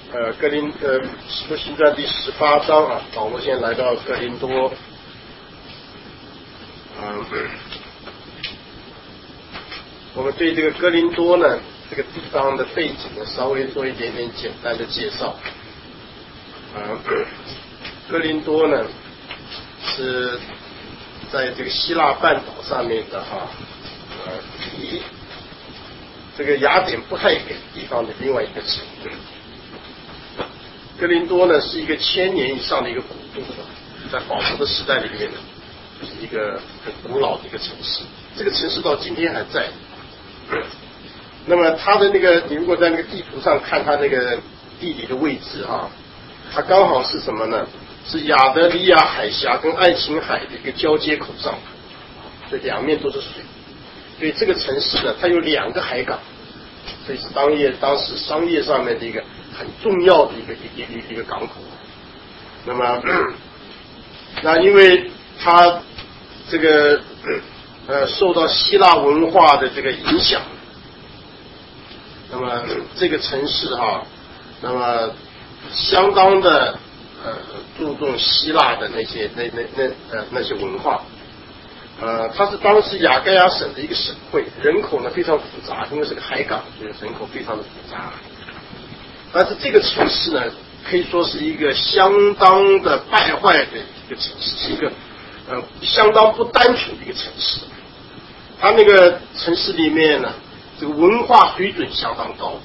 使徒行传第18章啊，保罗先来到哥林多，我们对这个哥林多呢这个地方的背景呢稍微做一点点简单的介绍。哥林多呢是在这个希腊半岛上面的离这个雅典不太远地方的另外一个城。哥林多呢是一个1000年以上的一个古都，在保罗的时代里面呢是一个很古老的一个城市，这个城市到今天还在。那么它的那个，你如果在那个地图上看它那个地理的位置它刚好是什么呢？是亚得里亚海峡跟爱琴海的一个交接口上，这两面都是水，所以这个城市呢它有2个海港，所以是当时商业上面的一个很重要的一个港口。那么那因为它这个受到希腊文化的这个影响，那么这个城市那么相当的注重希腊的那些文化。它是当时亚该亚省的一个省会，人口呢非常复杂，因为是个海港，所以人口非常的复杂。但是这个城市呢可以说是一个相当的败坏的一个城市，是一个相当不单纯的一个城市。它那个城市里面呢这个文化水准相当高，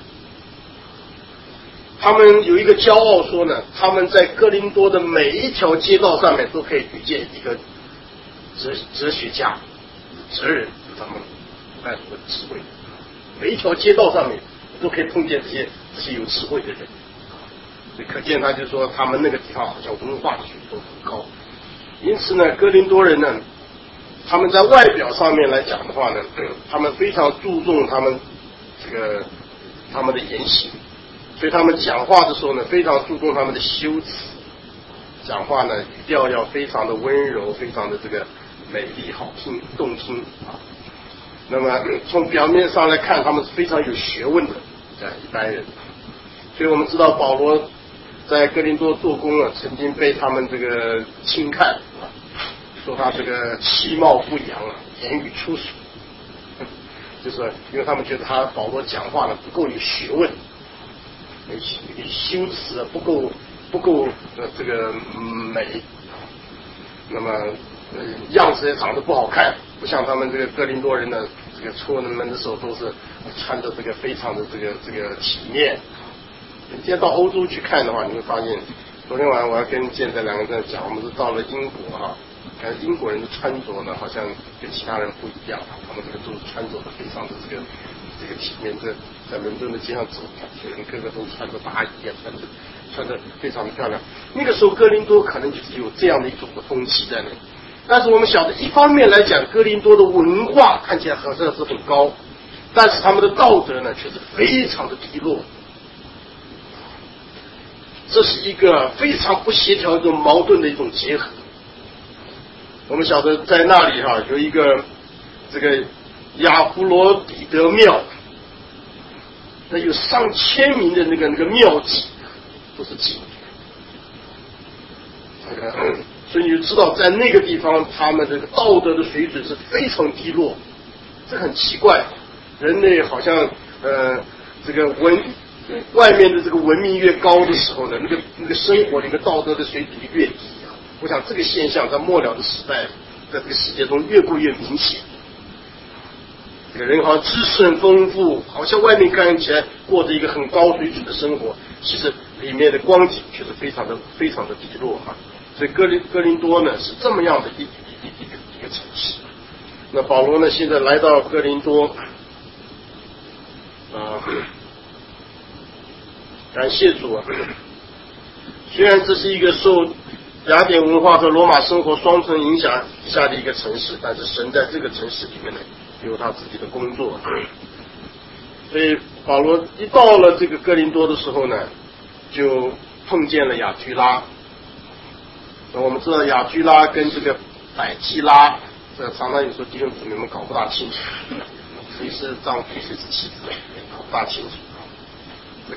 他们有一个骄傲说呢，他们在哥林多的每一条街道上面都可以遇见一个哲学家、哲人，他们带有智慧，每一条街道上面都可以碰见这些有智慧的人，所以可见他就说他们那个地方好像文化水准很高。因此呢，哥林多人呢，他们在外表上面来讲的话呢，他们非常注重他们的言行，所以他们讲话的时候呢，非常注重他们的修辞，讲话呢语调要非常的温柔，非常的这个美丽、好听、动听那么从表面上来看，他们是非常有学问的这样一般人。所以我们知道保罗在哥林多做工曾经被他们这个轻看说他这个其貌不扬言语粗俗，就是因为他们觉得保罗讲话呢不够有学问，修辞不够这个美，那么样子也长得不好看，不像他们这个哥林多人呢，这个出门的时候都是穿着这个非常的这个体面。你今天到欧洲去看的话，你会发现，昨天晚上我要跟健在2个人讲，我们是到了英国看英国人的穿着呢，好像跟其他人不一样，他们这个都是穿着的非常的这个体面。在伦敦的街上走，有人个个都穿着大衣穿着非常的漂亮。那个时候哥林多可能就是有这样的一种的风气在那里。但是我们晓得，一方面来讲，哥林多的文化看起来好像是很高，但是他们的道德呢却是非常的低落。这是一个非常不协调、一种矛盾的一种结合。我们晓得在那里有一个这个亚弗罗底德庙，那有上千名的那个庙妓都是妓女，所以你就知道在那个地方他们这个道德的水准是非常低落。这很奇怪，人类好像这个外面的这个文明越高的时候呢，那个生活的一个道德的水准越低我想这个现象在末了的时代，在这个世界中越过越明显。这个人好像知识很丰富，好像外面看起来过着一个很高水准的生活，其实里面的光景却是非常的低落所以哥林多呢是这么样的一个城市。那保罗呢现在来到哥林多感谢主虽然这是一个受雅典文化和罗马生活双重影响下的一个城市，但是神在这个城市里面呢有他自己的工作。所以保罗一到了这个哥林多的时候呢，就碰见了亚居拉。我们知道亚居拉跟这个百基拉，这常常有时候弟兄姊妹们搞不大清楚，谁是丈夫谁是妻子，搞不大清楚。这个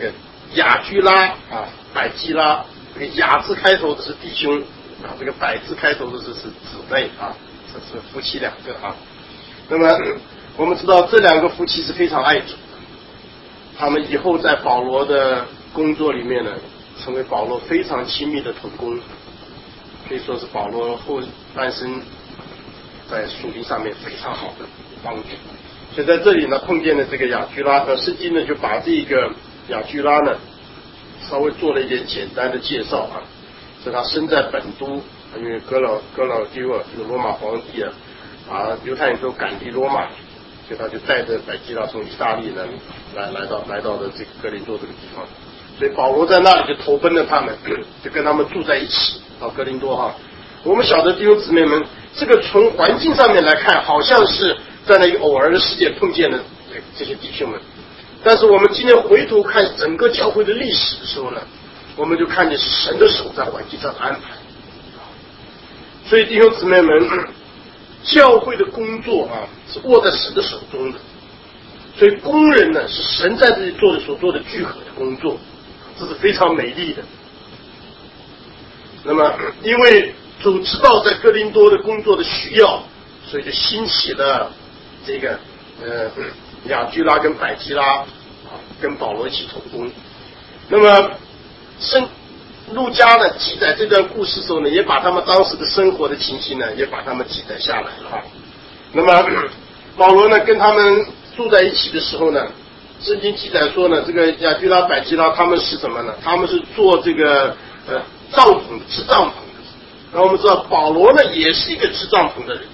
雅居拉啊、百基拉，这个雅字开头的是弟兄啊，这个百字开头的是姊妹啊，这是夫妻两个啊。那么我们知道这两个夫妻是非常爱主的，他们以后在保罗的工作里面呢，成为保罗非常亲密的同工，可以说是保罗后半生在属灵上面非常好的帮助。所以在这里呢，碰见了这个雅居拉，圣经呢就把这个雅居拉呢稍微做了一点简单的介绍啊。是他生在本都，因为哥老丢啊，这个罗马皇帝啊，把犹太人都赶离罗马，所以他就带着百基拉从意大利呢来到了这个哥林多这个地方。所以保罗在那里就投奔了他们，就跟他们住在一起到哥林多哈。我们晓得弟兄姊妹们，这个从环境上面来看，好像是在那个偶尔的世界碰见了这些弟兄们，但是我们今天回头看整个教会的历史的时候呢，我们就看见是神的手在环境上的安排。所以弟兄姊妹们，教会的工作啊是握在神的手中的，所以工人呢是神在这里所做的聚合的工作，这是非常美丽的。那么因为主知道在哥林多的工作的需要，所以就兴起了这个雅居拉跟百基拉啊，跟保罗一起同工。那么路加呢记载这段故事的时候呢，也把他们当时的生活的情形呢，也把他们记载下来了啊。那么保罗呢跟他们住在一起的时候呢，圣经记载说呢，这个雅居拉、百基拉他们是什么呢？他们是做这个帐篷的，织帐篷的。然后我们知道保罗呢也是一个织帐篷的人。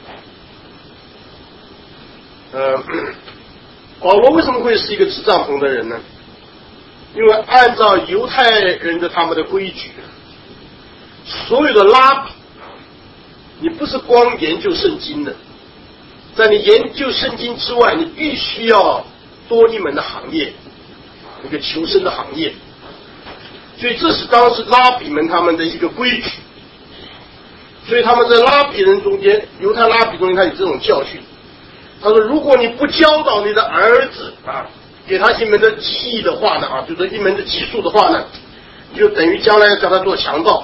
保罗为什么会是一个织帐篷的人呢？因为按照犹太人的他们的规矩，所有的拉比，你不是光研究圣经的，在你研究圣经之外，你必须要多一门的行业，一个求生的行业。所以这是当时拉比们他们的一个规矩。所以他们在拉比人中间，犹太拉比中间，他有这种教训。他说，如果你不教导你的儿子啊，给他一门的技艺的话呢，啊，就是一门的技术的话呢，就等于将来要叫他做强盗。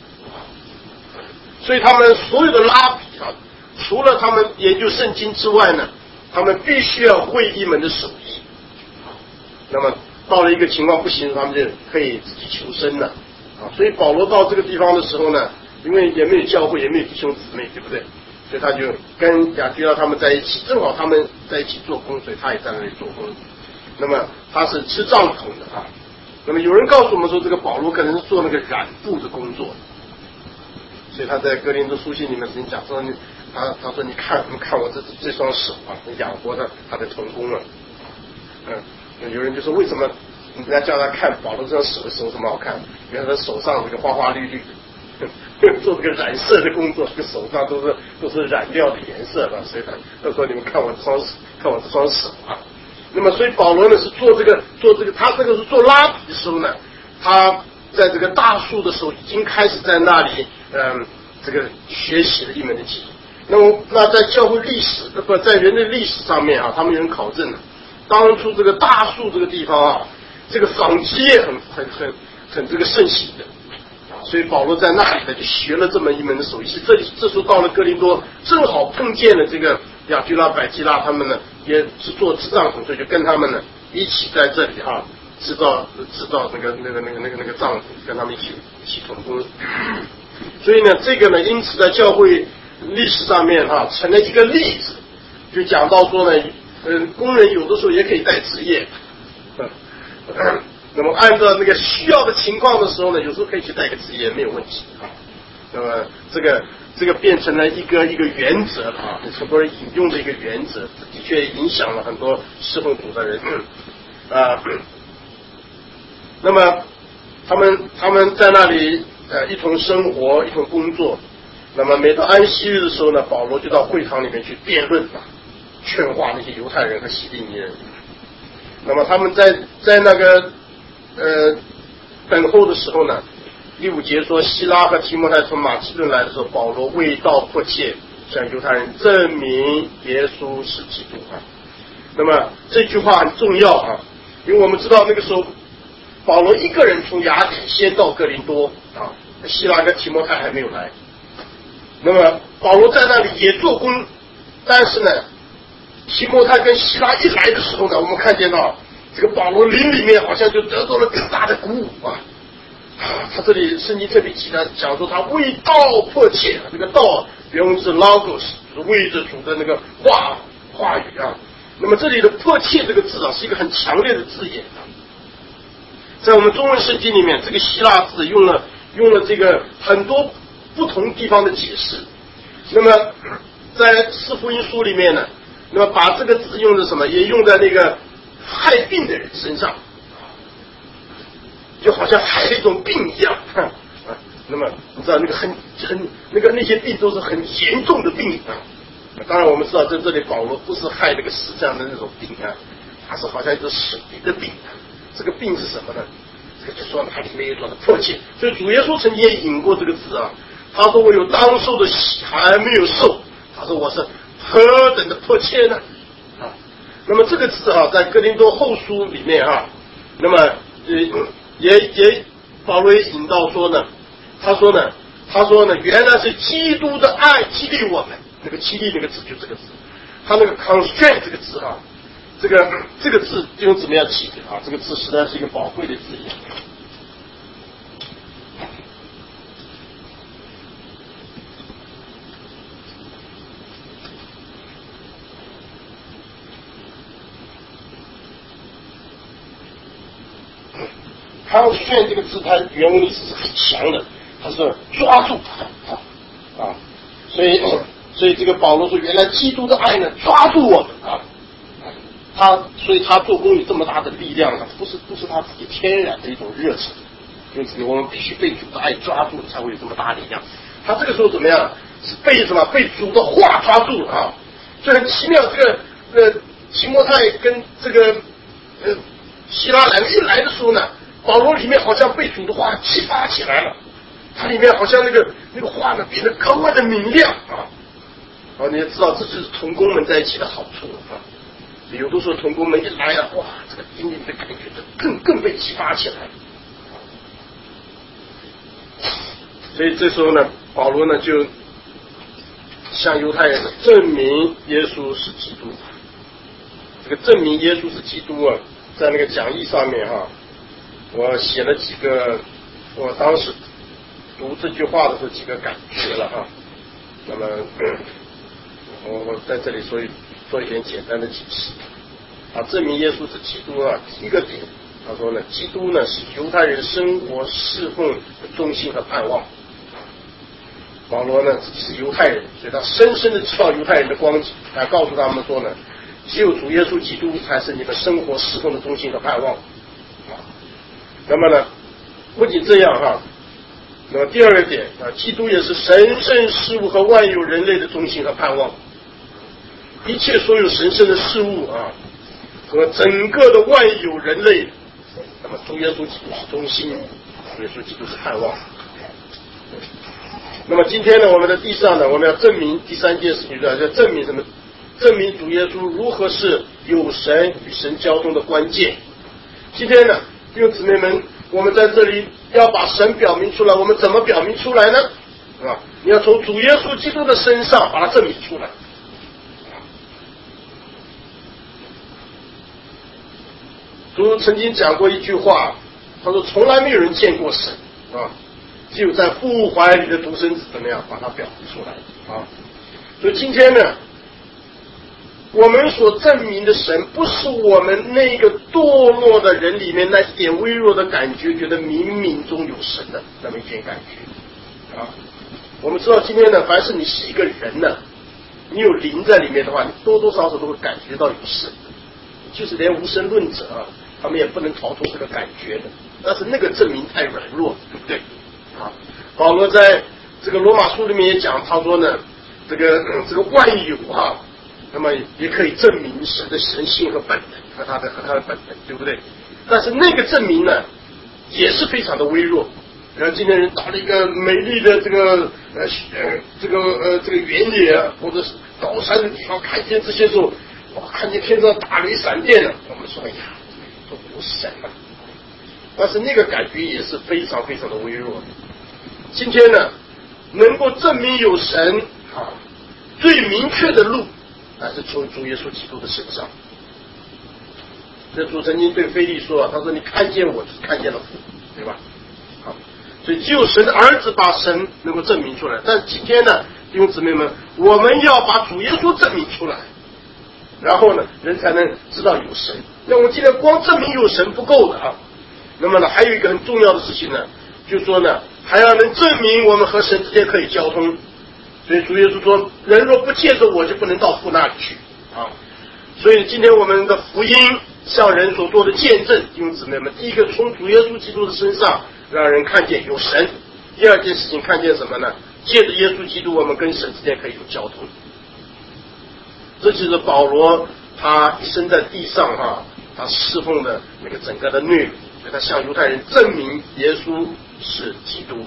所以他们所有的拉比啊，除了他们研究圣经之外呢，他们必须要会一门的手艺。那么到了一个情况不行，他们就可以自己求生了啊。所以保罗到这个地方的时候呢，因为也没有教会，也没有弟兄姊妹，对不对？所以他就跟雅居拉他们在一起，正好他们在一起做工，所以他也在那里做工。那么他是织帐篷的啊。那么有人告诉我们说，这个保罗可能是做那个染布的工作，所以他在哥林多书信里面曾经讲说，他说你看我这双手啊，养活他的童工了。有人就说为什么人家叫他看保罗这双手的手怎么好看？原来他手上这个花花绿绿的，做这个染色的工作，这个手上都是染料的颜色了。所以他说你们看我这双手啊。那么所以保罗呢是做这个，他这个是做拉比的时候呢，他在这个大树的时候已经开始在那里这个学习了一门的技艺。那在教会历史在人类历史上面啊，他们有人考证了，当初这个大树这个地方啊，这个纺织业很这个盛行的。所以保罗在那里呢就学了这么一门的手艺。这时候到了哥林多，正好碰见了这个雅居拉、百基拉他们呢，也是做织帐篷，所以就跟他们呢一起在这里哈制造那个帐篷，跟他们一起同工。所以呢，这个呢，因此在教会历史上面哈成了一个例子，就讲到说呢，工人有的时候也可以带职业。那么按照那个需要的情况的时候呢，有时候可以去带个职业没有问题啊。那么这个变成了一个原则啊，很多人引用的一个原则，的确影响了很多侍奉主的人啊。那么他们在那里一同生活，一同工作。那么每到安息日的时候呢，保罗就到会堂里面去辩论啊，劝化那些犹太人和希利尼人。那么他们在那个等候的时候呢，第5节说，希拉和提摩太从马其顿来的时候，保罗为道迫切向犹太人证明耶稣是基督啊。那么这句话很重要啊，因为我们知道那个时候保罗一个人从雅典先到哥林多啊，希拉跟提摩太还没有来。那么保罗在那里也做工，但是呢，提摩太跟希拉一来的时候呢，我们看见到这个保罗灵里面好像就得到了更大的鼓舞啊。他这里圣经特别记得讲说他为道迫切，这个道原文是 logos， 就是为着主的那个话语啊。那么这里的迫切这个字啊，是一个很强烈的字眼啊。在我们中文圣经里面，这个希腊字用了这个很多不同地方的解释。那么在四福音书里面呢，那么把这个字用的什么，也用在那个害病的人身上，就好像害了一种病一样啊。那么你知道那个那些病都是很严重的病啊。当然我们知道在这里保罗不是害那个死这样的那种病啊，他是好像一种死的病啊。这个病是什么呢？这个就说他里面有多的迫切。所以主耶稣曾经也引过这个字啊，他说我有当受的喜还没有受，他说我是何等的迫切呢啊。那么这个字啊，在哥林多后书里面啊，那么也保罗也引到说呢，他说呢，原来是基督的爱激励我们。那个激励那个字就这个字，他那个 constraint 这个字啊，这个字就用怎么样起的啊？这个字实在是一个宝贵的字眼。constraint 这个字，它原文意思是很强的，它是抓住啊，所以这个保罗说，原来基督的爱呢抓住我们啊，所以他做工有这么大的力量啊，不是他自己天然的一种热忱，就是我们必须被主的爱抓住才会有这么大力量。他这个时候怎么样？是被什么？被主的话抓住了啊！所以很奇妙，这个提摩太跟这个希拉两个一来的时候呢，保罗里面好像被主的话激发起来了，他里面好像那个话呢变得格外的明亮啊！你也知道这就是同工们在一起的好处啊。有的时候同工们一来啊，哇，这个灵里的感觉就更被激发起来。所以这时候呢，保罗呢就向犹太人证明耶稣是基督。这个证明耶稣是基督啊，在那个讲义上面哈，我写了几个我当时读这句话的时候几个感觉了哈。那么我在这里做一点简单的解释啊，证明耶稣是基督啊。第一个点，他说呢，基督呢是犹太人生活侍奉的中心和盼望。保罗呢自己是犹太人，所以他深深的知道犹太人的光景，他告诉他们说呢，只有主耶稣基督才是你们生活侍奉的中心和盼望啊。那么呢，不仅这样哈，那么第二个点啊，基督也是神圣事物和万有人类的中心和盼望。一切所有神圣的事物啊，和整个的万有人类，那么主耶稣基督是中心，主耶稣基督是盼望。那么今天呢，我们的地上呢，我们要证明第三件事情，要证明什么？证明主耶稣如何是有神与神交通的关键。今天呢，弟兄姊妹们，我们在这里要把神表明出来，我们怎么表明出来呢？是吧？你要从主耶稣基督的身上把它证明出来。主曾经讲过一句话，他说从来没有人见过神啊，只有在父怀里的独生子怎么样把它表明出来啊。所以今天呢，我们所证明的神，不是我们那个堕落的人里面那一点微弱的感觉，觉得冥冥中有神的那么一点感觉啊。我们知道今天呢，凡是你是一个人呢，你有灵在里面的话，你多多少少都会感觉到有神，就是连无神论者啊，他们也不能逃脱这个感觉的。但是那个证明太软弱，对不对啊？保罗在这个罗马书里面也讲，他说呢，这个万有啊，那么也可以证明神的神性和本能和他的本能，对不对？但是那个证明呢，也是非常的微弱。今天人到了一个美丽的这个原野或者是高山的地方，看见这些时候，哇，看见天上打雷闪电了，我们说哎呀，都无神了。 但是那个感觉也是非常非常的微弱。今天呢，能够证明有神最明确的路还是从主耶稣基督的身上。这主曾经对腓力说，他说你看见我就是看见了父，对吧？好，所以只有神的儿子把神能够证明出来。但今天呢，弟兄姊妹们，我们要把主耶稣证明出来，然后呢，人才能知道有神。那我们今天光证明有神不够的啊。那么呢，还有一个很重要的事情呢，就是说呢，还要能证明我们和神之间可以交通。所以主耶稣说，人若不借着我，就不能到父那里去啊。所以今天我们的福音向人所做的见证，弟兄姊妹们，第一个从主耶稣基督的身上让人看见有神；第二件事情看见什么呢？借着耶稣基督，我们跟神之间可以有交通。这就是保罗他一生在地上他侍奉的那个整个的内容，所以他向犹太人证明耶稣是基督。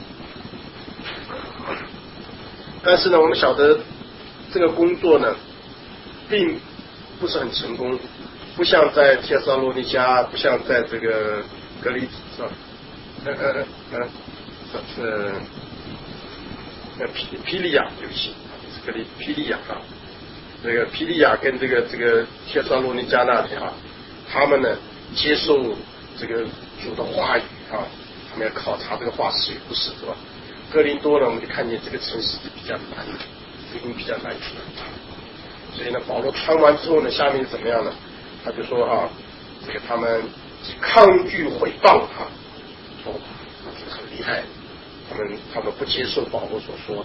但是呢，我们晓得这个工作呢，并不是很成功，不像在帖撒罗尼迦，不像在这个格里是吧？皮利亚，对不起，格里皮利亚这个皮利亚跟这个帖撒罗尼迦那里他们呢接受这个主的话语他们要考察这个话是与不是，是吧？哥林多呢，我们就看见这个城市比较难，福音比较难传。所以呢，保罗传完之后呢，下面怎么样呢？他就说这个他们抗拒毁谤这个很厉害，他们不接受保罗所说的。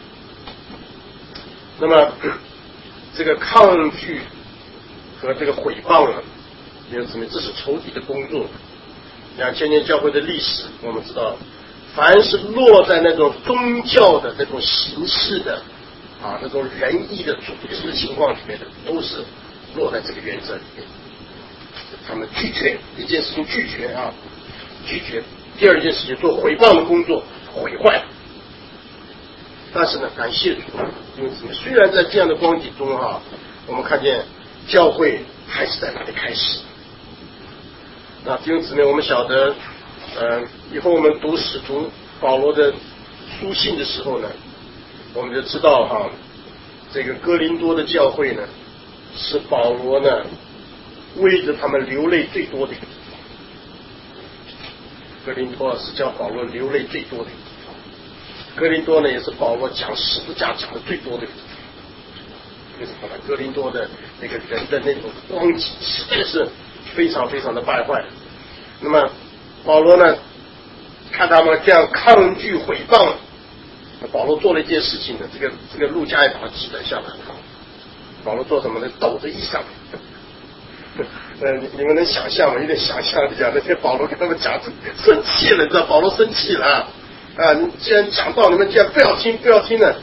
那么这个抗拒和这个毁谤呢，因此这是仇敌的工作。2000年教会的历史，我们知道，凡是落在那种宗教的那种形式的那种仁义的组织情况里面的，都是落在这个原则里面。他们拒绝一件事情，拒绝；第二件事情做毁谤的工作，毁坏。但是呢，感谢主，因为虽然在这样的光景中我们看见教会还是在那里开始。那弟兄姊妹，我们晓得，以后我们读使徒保罗的书信的时候呢，我们就知道这个哥林多的教会呢，是保罗呢为着他们流泪最多的一个地方。哥林多是叫保罗流泪最多的一个地方。哥林多呢，也是保罗讲十字架讲的最多的一个地方。为什么呢？哥林多的那个人的那种光景实在是非常非常的败坏。那么保罗呢，看他们这样抗拒毁谤，保罗做了一件事情呢，这个路加也把它记载下来。保罗做什么呢？抖着衣裳。你们能想象吗？有点想象一下，那天保罗跟他们讲，生气了，你知道，保罗生气了你既然讲道，你们既然不要听呢，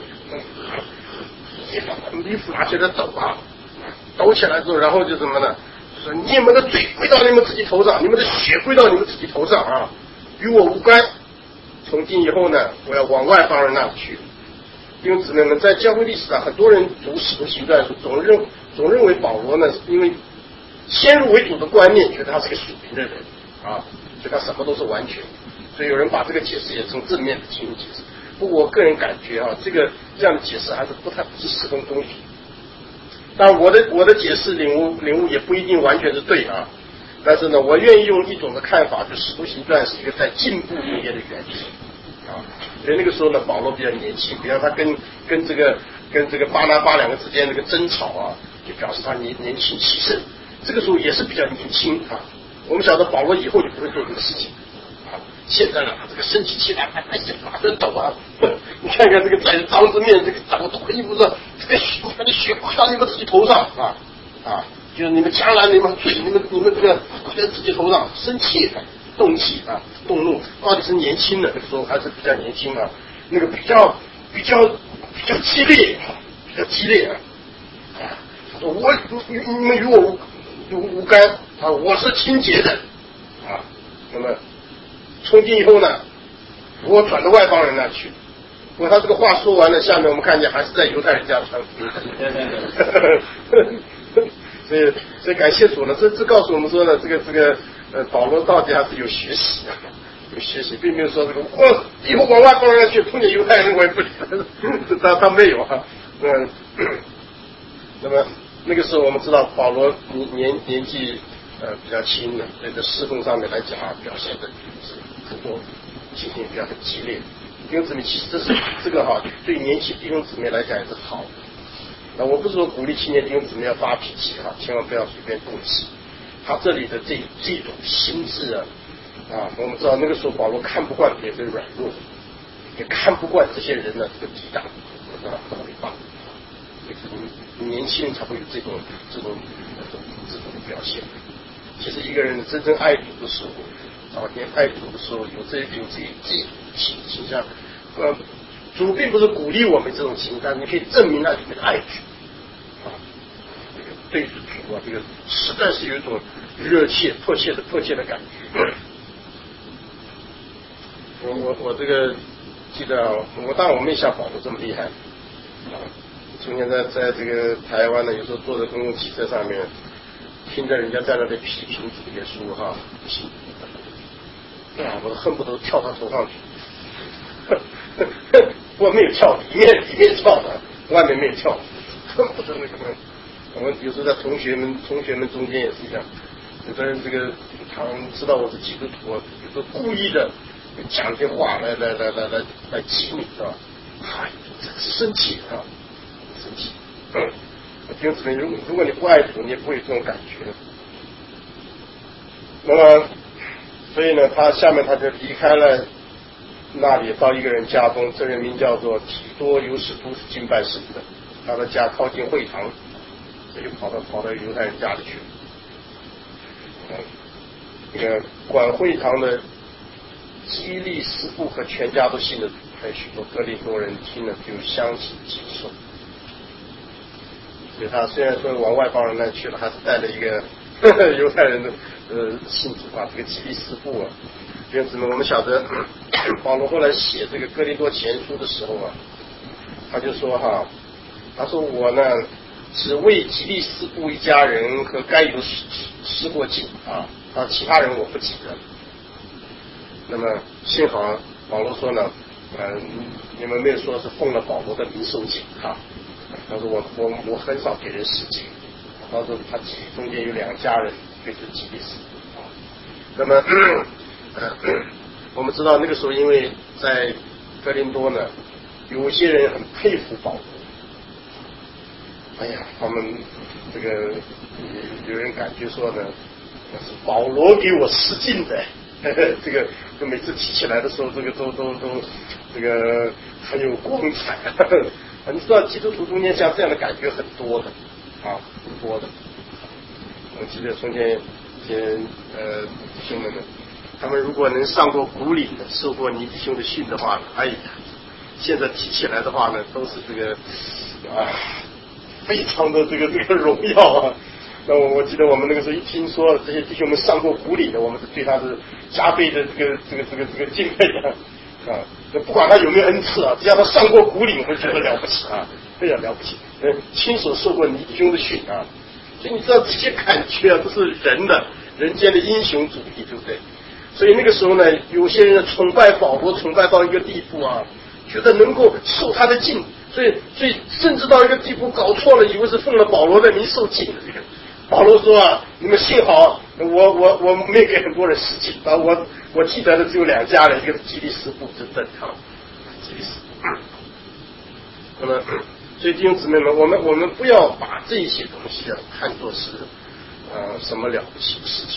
衣服拿起来抖抖起来之后，然后就什么呢？说你们的罪归到你们自己头上，你们的血归到你们自己头上与我无干。从今以后呢，我要往外邦人那里去。弟兄姊妹们，在教会历史上，很多人读使徒行传总认为保罗呢，因为先入为主的观念，觉得他是个属灵的人所以他什么都是完全。所以有人把这个解释也从正面的进行解释。不过我个人感觉这样的解释还是不是十分公平。但我的解释领悟也不一定完全是对但是呢，我愿意用一种的看法，就使徒行传是一个在进步里面的原则所以那个时候呢，保罗比较年轻，比方他跟这个巴拿巴两个之间那个争吵就表示他年轻气盛，这个时候也是比较年轻我们晓得保罗以后就不会做这个事情现在呢，这个生起气来，哎呀，马上抖你看看这个在当着面这个抖衣服上，这个血归到你们自己头上就是你们将来你们罪，你们这个归在自己头上，生气动气动怒，到底是年轻的那个时候还是比较年轻那个比较激烈你们与我无干我是清洁的那么从今以后呢，我转到外邦人那去。不过他这个话说完了，下面我们看见还是在犹太人家传福音。所以感谢主呢，这告诉我们说呢，这个保罗到底还是有学习的，有学习，并没有说这个以后往外逛来去碰见犹太人我也不理他没有啊。那么那个时候我们知道保罗年纪比较轻的，在这侍奉上面来讲表现的是很多情形比较激烈。弟兄姊妹，其实这个对年轻弟兄姊妹来讲也是好的。那我不是说鼓励青年弟兄姊妹要发脾气千万不要随便动气。他这里的这种心智我们知道那个时候保罗看不惯别人软弱，也看不惯这些人的这个抵挡回报。年轻人才会有这种表现。其实一个人真正爱主的时候，早年爱主的时候有这种倾向，主并不是鼓励我们这种情感，你可以证明那里面的爱主对主这个实在是有一种热切迫切的感觉。我这个记得当然我没像保罗这么厉害从前在这个台湾呢，有时候坐在公共汽车上面，听着人家在那里批评主耶稣不行，我都恨不得跳他头上去。我没有跳，里面跳的，外面没有跳，恨不得那个。我们有时候在同学们中间也是这样，有的人他们知道我是基督徒，有时候故意的讲些话来激你，是吧？生气生气。弟兄姊妹，如果你不爱主，你也不会有这种感觉。那么，所以呢，他下面他就离开了那里，到一个人家中，这人名叫做提多犹士都是敬拜神的，他的家靠近会堂，所以跑到犹太人家里去了。这个管会堂的基利斯布和全家都信了主，还有许多哥林多人听了就相信接受。所以他虽然说往外邦人那去了，还是带了一个犹太人的信主这个基利斯布弟兄姊妹，我们晓得保罗后来写这个哥林多前书的时候他就说他说我呢只为基利斯布一家人和该有施过敬其他人我不记得。那么幸好保罗说呢你们没有说是奉了保罗的名受敬他说我很少给人施敬。他说他中间有2家人就是基利斯布那么我们知道那个时候因为在哥林多呢，有些人很佩服保罗。他们这个有人感觉说呢，是保罗给我施敬的，这个每次提起来的时候，这个都这个很有光彩。你知道基督徒中间像这样的感觉很多的很多的。我记得从前一些弟兄们呢，他们如果能上过古岭的，受过尼弟兄的训的话，现在提起来的话呢，都是这个非常的这个荣耀那我记得我们那个时候一听说这些弟兄们上过古岭的，我们是对他是加倍的这个敬佩那不管他有没有恩赐只要他上过古岭，我们觉得了不起非常了不起。亲手受过尼弟兄的训所以你知道这些感觉都是人间的英雄主义，对不对？所以那个时候呢，有些人崇拜保罗，崇拜到一个地步觉得能够受他的敬，所以甚至到一个地步搞错了，以为是奉了保罗的名受敬。保罗说你们幸好我没给很多人施敬我记得的只有2家人，一个是基利斯布，是正常基利斯布。那么所以弟兄姊妹们，我们不要把这些东西看作是什么了不起的事情。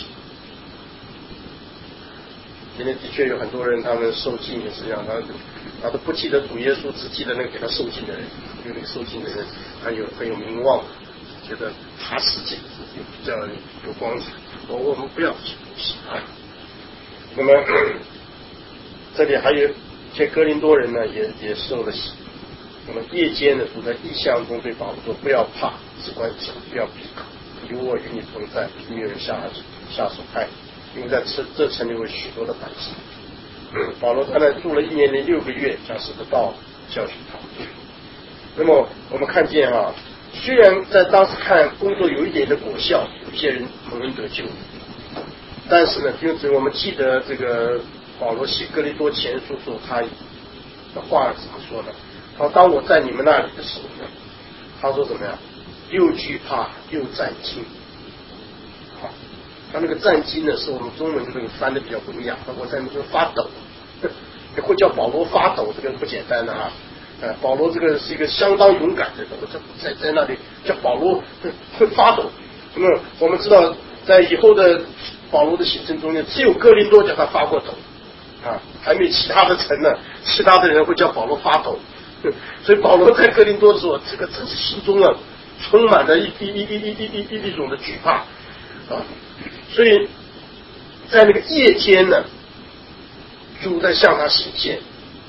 今天的确有很多人，他们受敬也是这样，他都不记得主耶稣，只记得那个给他受敬的人，因为那个受敬的人很有名望，觉得他施敬比较有光彩。我们不要这些东西那么这里还有一些哥林多人呢，也受了洗。那么夜间呢，主在异象中对保罗说：“不要怕，只管讲，不要闭口，有我与你同在，没有人下手害你，因为在这城里有许多的百姓。”保罗在那住了1年零6个月，将神的道教训他。那么我们看见虽然在当时看工作有一点的果效，有些人蒙恩得救， 但是呢，就是我们记得这个保罗写哥林多前书时候，他的话怎么说呢？他说：“当我在你们那里的时候呢，他说怎么样？又惧怕又战惊。”好，他那个战惊呢，是我们中文这个翻的比较文雅，我在那边发抖，会叫保罗发抖，这个不简单的啊。保罗这个是一个相当勇敢的人，在那里叫保罗会发抖。那么我们知道，在以后的保罗的行程中间，只有哥林多叫他发过抖啊，还没其他的城呢，其他的人会叫保罗发抖。所以保罗在哥林多的时候，这个真是心中啊充满了一种的惧怕啊。所以在那个夜间呢，主在向他显现。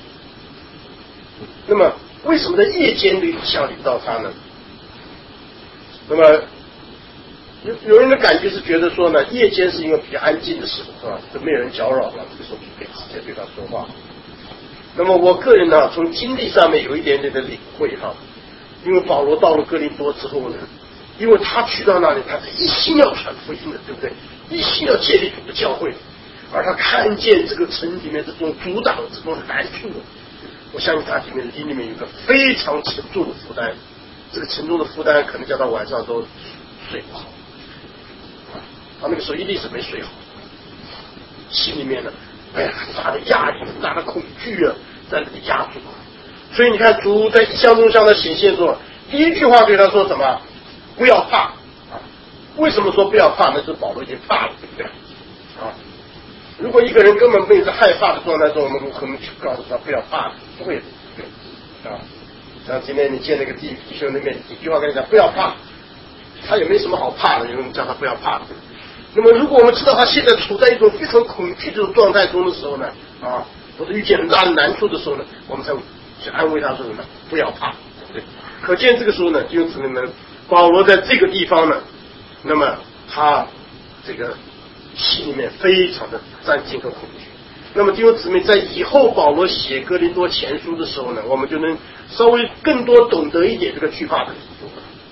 那么为什么在夜间的降临到他呢？那么有人的感觉是觉得说呢，夜间是因为比较安静的时候，是吧？都没有人搅扰了，这个时候就可以直接对他说话。那么我个人呢，从经历上面有一点点的领会哈，因为保罗到了哥林多之后呢，因为他去到那里，他一心要传福音的，对不对？一心要建立主的教会，而他看见这个城里面这种阻挡、这种难处，我相信他心里面有一个非常沉重的负担，这个沉重的负担可能叫他晚上都睡不好，他那个时候一定是没睡好，心里面呢，很大的压力、很大的恐惧啊，在那里压住。所以你看，主在异象中向他显现说，第一句话对他说什么？不要怕啊！为什么说不要怕呢？是保罗已经怕了，对不对？啊！如果一个人根本没有在害怕的状态中，我们可能去告诉他不要怕，不会的，啊！像今天你见那个弟兄那边几句话跟你讲不要怕，他也没什么好怕的，有人叫他不要怕。那么如果我们知道他现在处在一种非常恐惧这种状态中的时候呢，啊，或者遇见很大的难处的时候呢，我们才会去安慰他说什么不要怕，对。可见这个时候呢，弟兄姊妹们，保罗在这个地方呢，那么他这个心里面非常的战惊和恐惧。那么弟兄姊妹，在以后保罗写哥林多前书的时候呢，我们就能稍微更多懂得一点这个惧怕的理由。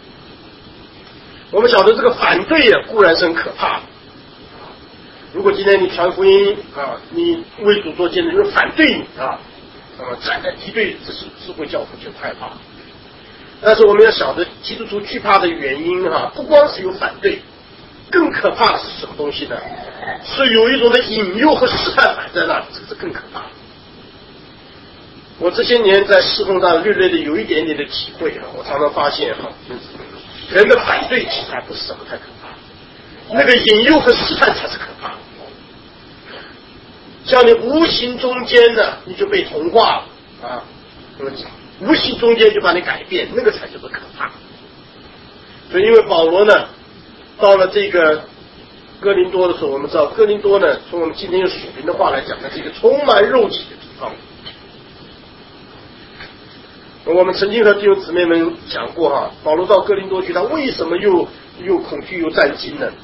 我们晓得这个反对啊，固然是很可怕的。如果今天你传福音啊，你为主做见证，有人反对你啊，那么站在敌对，这是会叫我们觉得害怕。但是我们要晓得，基督徒惧怕的原因啊，不光是有反对，更可怕的是什么东西呢？是有一种的引诱和试探摆在那里，这个是更可怕的。我这些年在侍奉上略略的有一点点的体会啊，我常常发现哈，人的反对其实还不是什么太可怕，那个引诱和试探才是可怕的。像你无形中间呢，你就被同化了啊，无形中间就把你改变，那个才叫做可怕。所以因为保罗呢，到了这个哥林多的时候，我们知道哥林多呢，从我们今天用属灵的话来讲，它是一个充满肉体的地方。我们曾经和弟兄姊妹们讲过哈，保罗到哥林多去，他为什么又恐惧又战惊呢？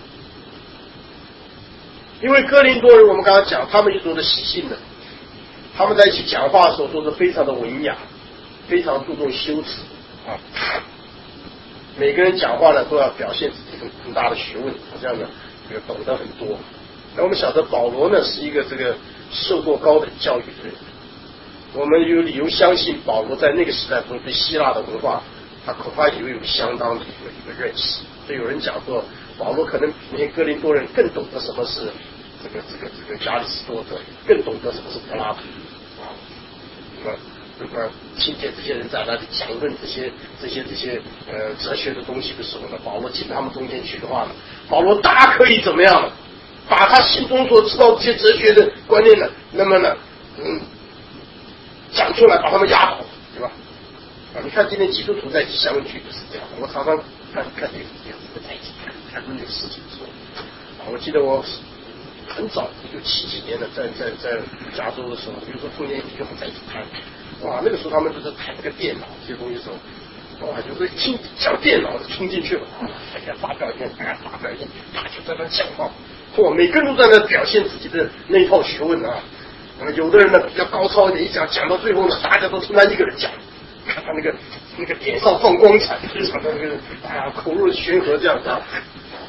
因为哥林多人，我们刚才讲，他们一种的习性呢，他们在一起讲话的时候都是非常的文雅，非常注重修辞啊。每个人讲话呢都要表现自己很大的学问，好像呢这个懂得很多。那我们晓得保罗呢是一个这个受过高等教育的人。我们有理由相信保罗在那个时代中对希腊的文化，他恐怕也有相当的一个认识。所以有人讲说，保罗可能比那些哥林多人更懂得什么是这个亚里士多德，更懂得什么是柏拉图啊。那么听见这些人在那里讲论这些哲学的东西的时候呢，保罗进他们中间去的话呢，保罗大可以怎么样呢？把他心中所知道这些哲学的观念呢，那么呢，讲出来把他们压倒，对吧？啊，你看今天基督徒在一起相聚就是这样。我常常看这个在一起看那个事情的时候，啊，我记得我很早70几年了，在加州的时候，有时候碰见弟兄在一起谈，哇，那个时候他们就是谈那个电脑这些东西的时候，哇，就是听讲电脑的冲进去了，大家发表意见，发表意见，他就在那讲话，哇，每个人都在那表现自己的那一套学问啊。有的人呢比较高超一点，一讲到最后呢，大家都听他一个人讲，看他那个脸上放光彩，非常的那个口若悬河这样子。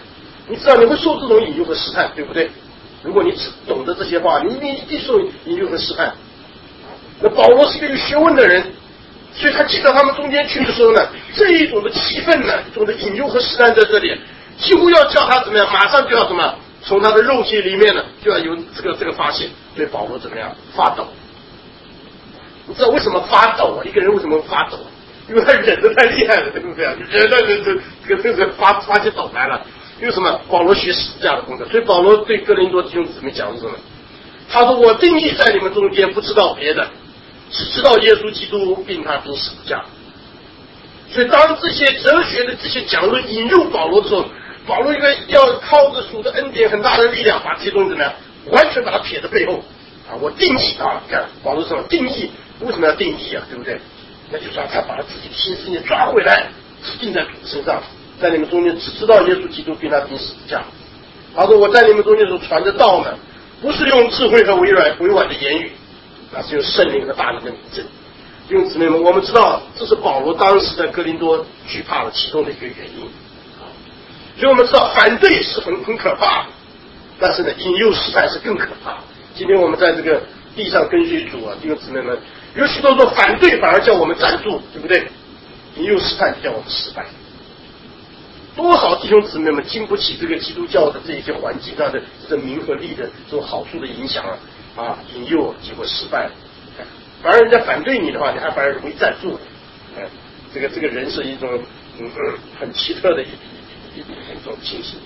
你知道你会受这种引诱和试探，对不对？如果你只懂得这些话，你一定受引诱和试探。那保罗是一个有学问的人，所以他进到他们中间去的时候呢，这一种的气氛呢，一种的引诱和试探在这里，几乎要叫他怎么样，马上就要什么，从他的肉体里面呢，就要有这个发现，对保罗怎么样发抖。你知道为什么发抖啊？一个人为什么发抖？因为他忍得太厉害了，对不对啊？忍的这发起抖来了。因为什么？保罗学十字架的功课，所以保罗对哥林多弟兄姊妹讲是什么？他说：“我定义在你们中间，不知道别的，只知道耶稣基督并他钉十字架。”所以，当这些哲学的这些讲论引入保罗的时候，保罗应该要靠着主的恩典很大的力量，把这些东西怎么样，完全把它撇在背后啊！我定义啊，你看保罗说定义，为什么要定义啊？对不对？那就是让他把他自己的心思念抓回来，指定在主身上。在你们中间只知道耶稣基督并他钉十字架。他说：“我在你们中间所传的道呢，不是用智慧和委婉的言语，那是用圣灵和大能的明证。”弟兄姊妹们，我们知道这是保罗当时在哥林多惧怕的其中的一个原因。所以我们知道反对是很可怕，但是呢，引诱试探是更可怕。今天我们在这个地上跟随主啊，弟兄姊妹们，有许多说反对反而叫我们站住，对不对？引诱试探叫我们失败。多少弟兄姊妹们经不起这个基督教的这些环境上的这名和利的这种好处的影响啊，引诱结果失败了。反而人家反对你的话，你还反而容易站住。这个人是一种很奇特的一种情形。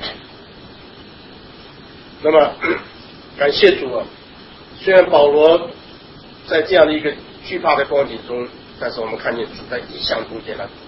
那么感谢主啊，虽然保罗在这样的一个惧怕的光景中，但是我们看见主在异象中间呢。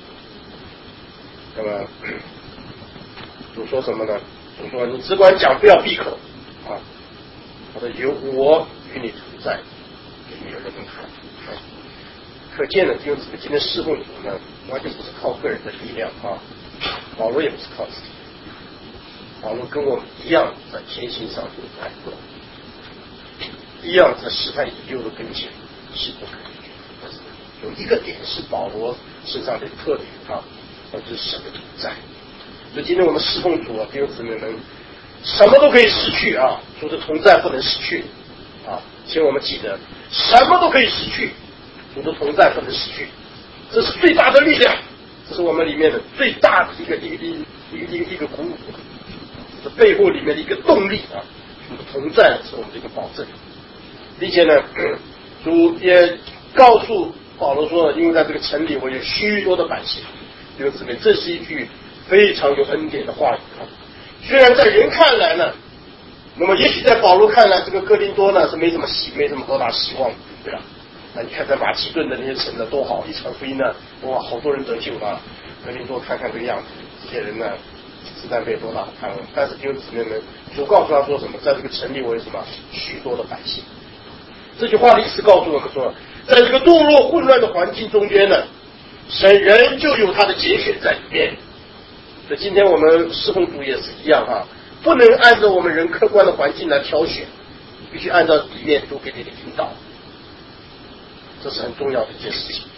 那么主说什么呢？主说：“你只管讲，不要闭口啊！”他说：“有我与你同在，没有人能看。”可见呢，就是今天侍奉主呢，完全不是靠个人的力量啊。保罗也不是靠自己，保罗跟我们一样在天性上有爱过，一样在试探引诱的跟前是不可以。但是有一个点是保罗身上的特点啊。就是神的同在，所以今天我们侍奉主啊，弟兄姊妹们，什么都可以失去啊，主的同在不能失去啊，请我们记得，什么都可以失去，主的同在不能失去，这是最大的力量，这是我们里面的最大的一个鼓舞，这背后里面的一个动力啊，主的同在是我们的一个保证，并且呢，主也告诉保罗说，因为在这个城里我有许多的百姓。弟兄姊妹，这是一句非常有恩典的话语。虽然在人看来呢，那么也许在保罗看来，这个哥林多呢是没什么多大希望，对吧？那你看在马其顿的那些城呢多好，一传福音呢，哇，好多人得救了。哥林多看看这个样子，这些人呢实在没有多大的盼望。但是弟兄姊妹们，主告诉他说什么？在这个城里我有什么许多的百姓。这句话的意思告诉我们说，在这个堕落混乱的环境中间呢，神人就有他的拣选在里面。所以今天我们侍奉主也是一样啊，不能按照我们人客观的环境来挑选，必须按照里面主给你的引导，这是很重要的一件事情。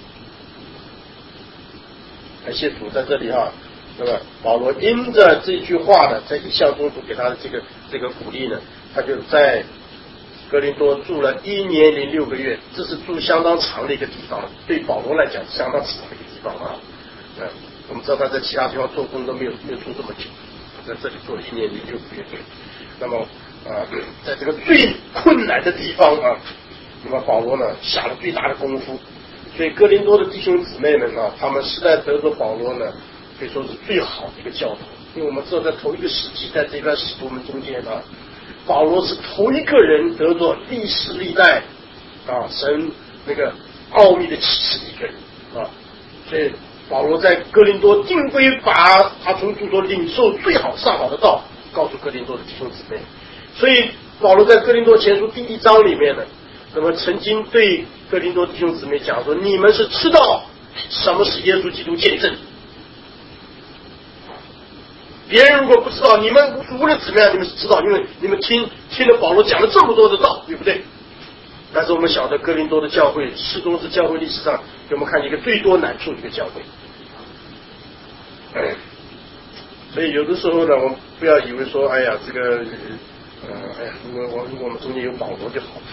感谢主在这里啊，那么保罗因着这句话呢，在异象中主给他的这个鼓励呢，他就在哥林多住了1年零6个月，这是住相当长的一个地方，对保罗来讲相当长的一个地方啊。我们知道他在其他地方做工都没有住这么久，在这里做了1年0 6个月。那么在这个最困难的地方啊，那么保罗呢下了最大的功夫，所以哥林多的弟兄姊妹们啊，他们实在得着保罗呢，可以说是最好的一个教导。因为我们知道在头一个时期，在这段使徒们中间啊，保罗是头一个人得着历史历代啊神那个奥秘的启示的一个人啊，所以保罗在哥林多定规把他从主所领受最好上好的道告诉哥林多的弟兄姊妹。所以保罗在哥林多前书第1章里面呢，那么曾经对哥林多弟兄姊妹讲说，你们是知道什么是耶稣基督见证，别人如果不知道，你们无论怎么样，你们是知道，因为你们听了保罗讲了这么多的道，对不对？但是我们晓得哥林多的教会始终是教会历史上给我们看一个最多难处的一个教会。 所以有的时候呢，我们不要以为说，哎呀，这个，如果我们中间有保罗就好了。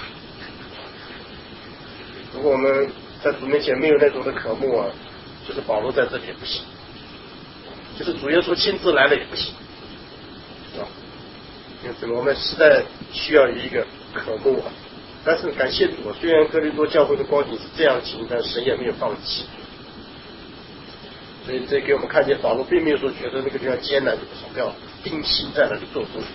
如果我们在主面前没有那种的渴慕啊，就是保罗在这里也不行，就是主耶稣亲自来了也不行，啊，因此我们实在需要有一个渴慕啊。但是感谢主，虽然哥林多教会的光景是这样情，但神也没有放弃。所以这给我们看见保罗并没有说觉得那个地方艰难就不好，要定心在那里做工。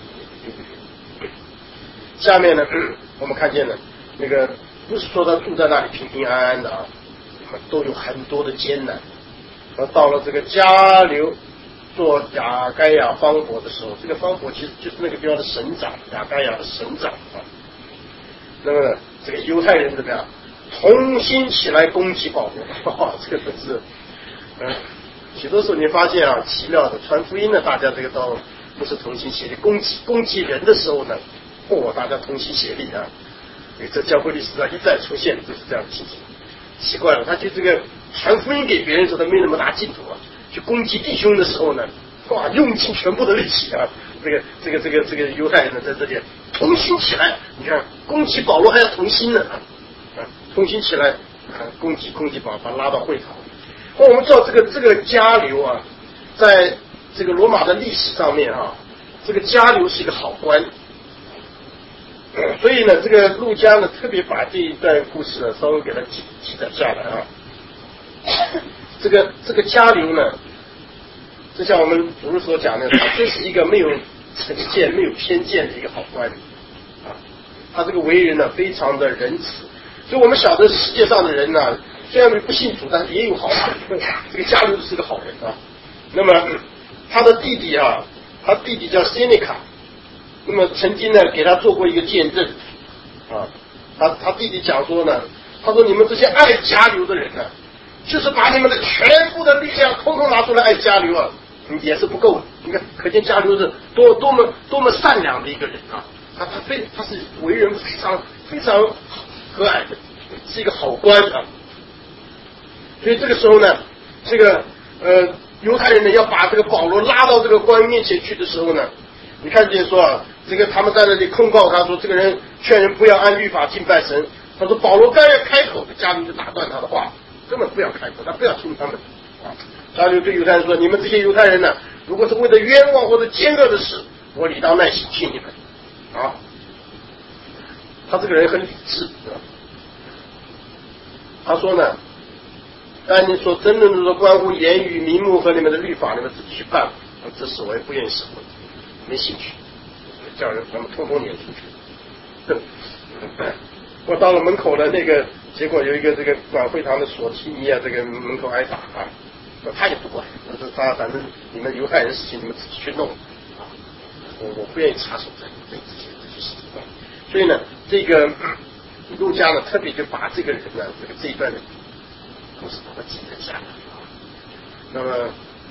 下面呢，我们看见了那个不是说他住在那里平平安安的啊，都有很多的艰难。到了这个加流做亚该亚方伯的时候，这个方伯其实就是那个地方的省长，亚该亚的省长啊。那么这个犹太人怎么样？同心起来攻击保罗，哇，这个真是。许多时候你发现啊，奇妙的传福音呢，大家这个倒不是同心协力，攻击人的时候呢，大家同心协力啊。这教会历史上一再出现就是这样的情形。奇怪了，他就这个传福音给别人的时候，他没那么大劲头啊。去攻击弟兄的时候呢，用尽全部的力气啊。这个犹太人呢，在这里同心起来，你看攻击保罗还要同心呢同心起来攻击保罗，把他拉到会堂。我们知道这个加流啊，在这个罗马的历史上面啊，这个加流是一个好官，所以呢，这个路加呢特别把这一段故事呢稍微给它记载下来啊。这个加流呢，就像我们主日所讲的，他真是一个没有成见、没有偏见的一个好官啊。他这个为人呢非常的仁慈，所以我们晓得世界上的人呢，虽然不信主，但是也有好人。这个加流是个好人啊。那么他的弟弟啊，他弟弟叫塞内卡，那么曾经呢给他做过一个见证啊。他弟弟讲说呢，他说你们这些爱加流的人呢，就是把你们的全部的力量统统拿出来爱加流啊，也是不够的。你看，可见加流是多么善良的一个人啊！他是为人非常和蔼的，是一个好官啊。所以这个时候呢，这个犹太人呢要把这个保罗拉到这个官面前去的时候呢，你看见说啊，这个他们在那里控告他说，这个人劝人不要按律法敬拜神。他说保罗刚要开口，加流就打断他的话，根本不要开口，他不要听他们啊。加流对犹太人说，你们这些犹太人呢，如果是为了冤枉或者奸恶的事，我理当耐心听你们啊。他这个人很理智啊。他说呢，但你所争论的说关乎言语、名目和你们的律法，你们自己去办。这事我也不愿意审问，没兴趣，叫人把他们通通撵出去。我到了门口的那个，结果有一个这个管会堂的索提尼啊，这个门口挨打啊，他也不管，他说他反正你们犹太人事情你们自己去弄啊，我不愿意插手在这些事情上。所以呢，这个路加呢特别就把这个人呢这一段的故事把它记载下来。那么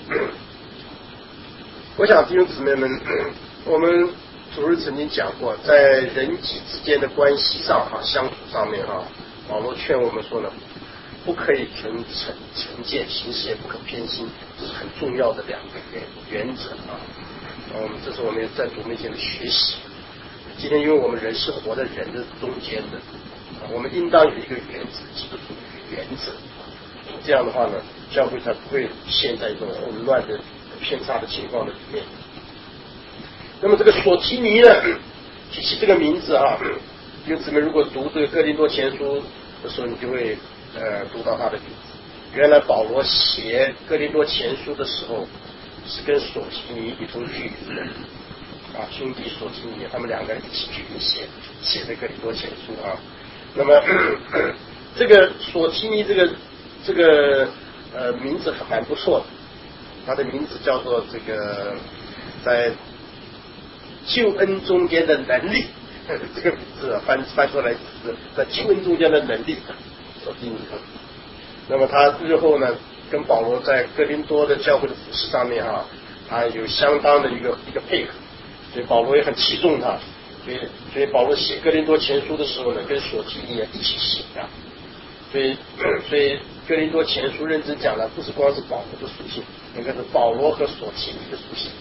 我想弟兄姊妹们，我们主日曾经讲过，在人际之间的关系上相处上面保罗劝我们说呢，不可以成见，行事也不可偏心，这是很重要的两个原则啊。这是我们在主面前的学习。今天因为我们人是活在人的中间的，我们应当有一个原则，基督徒原则。这样的话呢，教会才不会陷在一种混乱的偏差的情况的里面。那么这个索提尼呢，提起这个名字啊，弟兄姊妹如果读这个哥林多前书的时候，你就会读到他的名字。原来保罗写哥林多前书的时候，是跟索提尼一同去的啊，兄弟索提尼他们两个人一起去写的哥林多前书啊。那么这个索提尼这个名字还蛮不错的，他的名字叫做这个在救恩中间的能力，这个名字翻出来是在救恩中间的能力，索提尼。那么他日后呢，跟保罗在哥林多的教会的服事上面他有相当的一个配合，所以保罗也很器重他，所以保罗写哥林多前书的时候呢，跟索提尼也一起写啊。 所以哥林多前书认真讲了，不是光是保罗的属性，应该是保罗和所提尼的属性。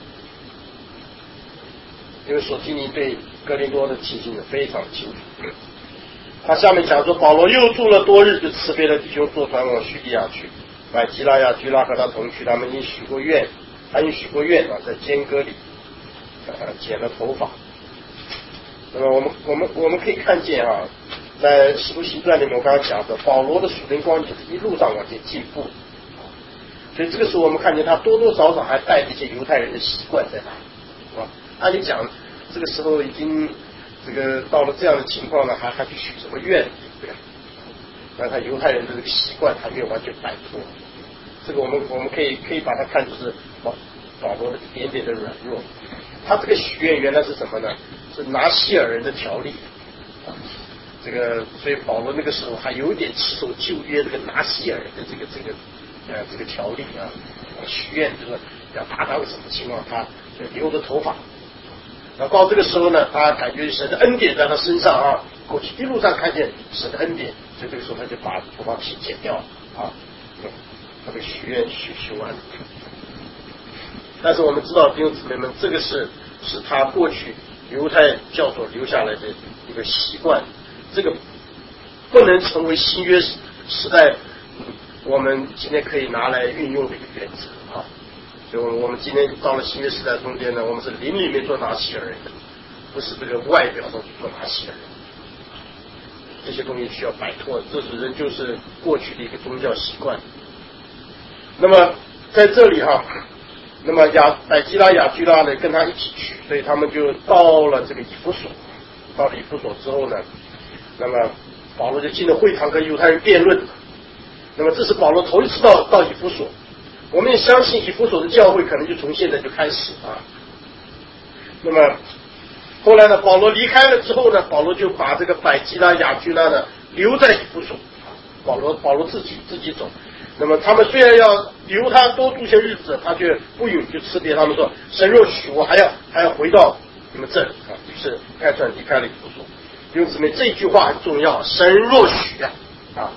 因为所提尼对哥林多的提醒的非常清楚。他下面讲说，保罗又住了多日，就辞别了弟兄，坐船往叙利亚去。买基拉亚居拉和他同去，他们因许过愿啊，在间隔里剪了头发。那么我们可以看见啊，在使徒行传里面我刚刚讲的，保罗的属灵光景是一路上往前进步，所以这个时候我们看见他多多少少还带着一些犹太人的习惯在那，按理讲这个时候已经这个到了这样的情况了，还去许什么愿，对不对？那他犹太人的这个习惯还没有完全摆脱，这个我们可以把它看作是保罗的一点点的软弱。他这个许愿原来是什么呢？是拿西尔人的条例，这个所以保罗那个时候还有一点持守旧约这个拿西尔人的这个条例啊，许愿就是要达到什么情况，他留着头发。然后到这个时候呢，他感觉神的恩典在他身上啊，过去一路上看见神的恩典，所以这个时候他就把头发剪掉了啊，他的许愿许完了。但是我们知道弟兄姊妹们，这个是他过去犹太教所留下来的一个习惯，这个不能成为新约时代我们今天可以拿来运用的一个原则啊。所以我们今天到了新约时代中间呢，我们是灵里面做拿西尔人的，不是这个外表上去做拿西尔人。这些东西需要摆脱，这是人就是过去的一个宗教习惯。那么在这里哈，那么百基拉、雅居拉呢跟他一起去，所以他们就到了这个以弗所。到了以弗所之后呢，那么保罗就进了会堂跟犹太人辩论。那么这是保罗头一次到以弗所，我们也相信以弗所的教会可能就从现在就开始啊。那么后来呢，保罗离开了之后呢，保罗就把这个百基拉、雅居拉呢留在以弗所，保罗自己走。那么他们虽然要留他多住些日子，他却不允许辞别他们说，神若许我还要回到你们这里啊。于是开船离开了以弗所。弟兄姊妹，这句话很重要，神若许啊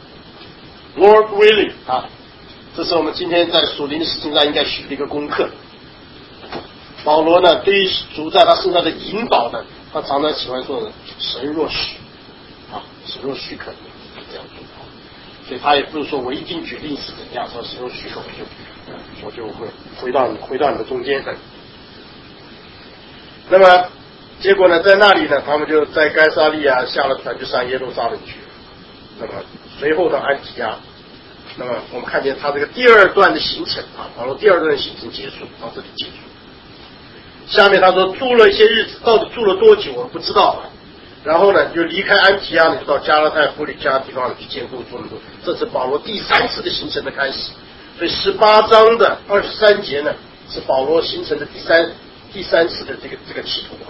，Lord willing 啊，这是我们今天在属灵的事情上应该学的一个功课。保罗呢，对于主在他身上的引导呢，他常常喜欢说的神若许啊，神若许可这样做。所以他也不是说我一定决定是怎样，说神若许可我就会回到你的中间。那么结果呢，在那里呢，他们就在该撒利亚下了船，就上耶路撒冷去。那么随后到安提阿。那么我们看见他这个第二段的行程啊，保罗第二段的行程结束，到这里结束。下面他说住了一些日子，到底住了多久我们不知道。然后呢，就离开安提阿，就到加拉太、弗里加地方去见过众人。这是保罗第3次的行程的开始。所以18章的23节呢，是保罗行程的第三次的这个企图。